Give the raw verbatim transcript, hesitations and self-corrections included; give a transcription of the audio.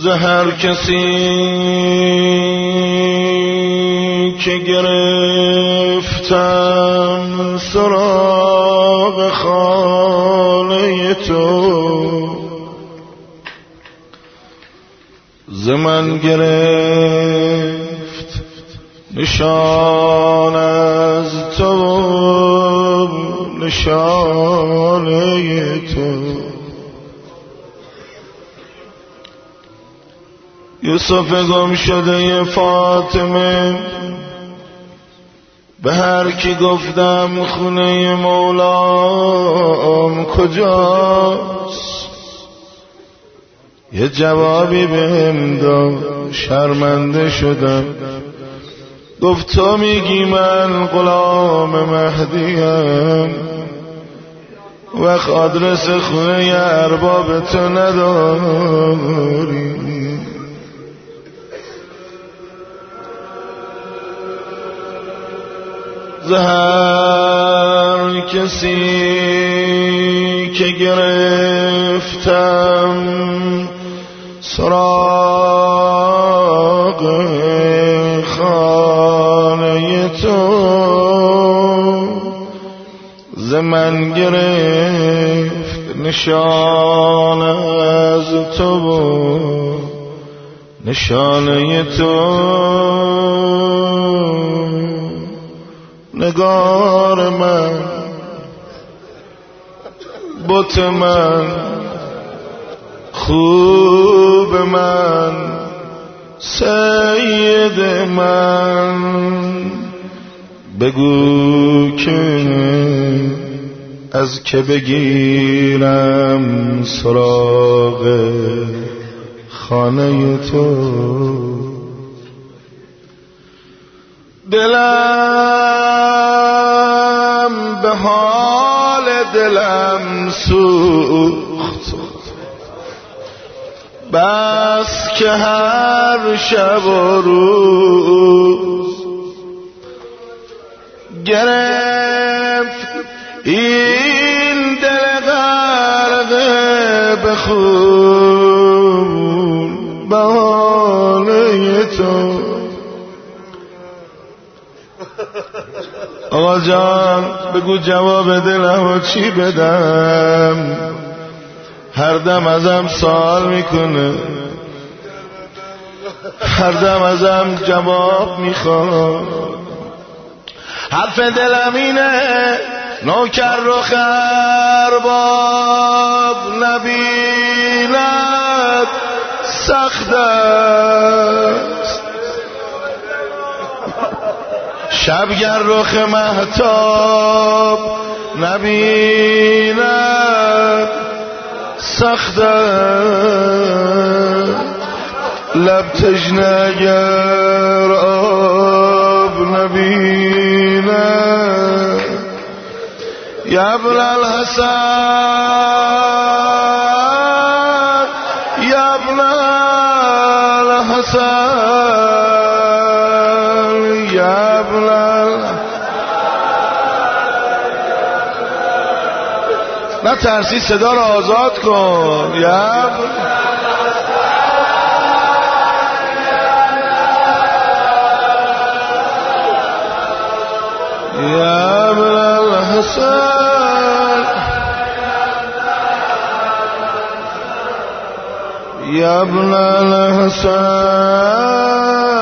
هر کسی که گرفتم سراغ خانه تو، ز من گرفت نشان از تو، نشانه تو. یوسف گم شده فاطمه، به هر کی گفتم خونه مولام کجاست، یه جوابی بهم داد، شرمنده شدم. گفت تو میگی من غلام مهدیم، وقت آدرس خونه ارباب تو نداری. هر کسی که گرفتم سراغ خانه تو، ز من گرفت نشان از تو، نشانه تو. نگار من، بت من، خوب من، سید من، بگو که از که بگیرم سراغ خانه تو. دلم به حال دلم سوخت، بس که هر شب و روز گرفت این دل غرقه به خون به حال تو. آقا جان بگو جواب دلمو چی بدم، هر دم ازم سوال میکنه، هر دم ازم جواب میخواد. حرف دلم اینه نوکر رو ارباب نبیند سخت است، شبگر رخ مهتاب نبیند سخت است، لب تشنه اگر آب نبیند. یا ابن الحسن، یا ابن الحسن، یا ابن الحسن. نه ترسی، صدا رو آزاد کن. یا ابن یا ابن الحسن، یا ابن الحسن.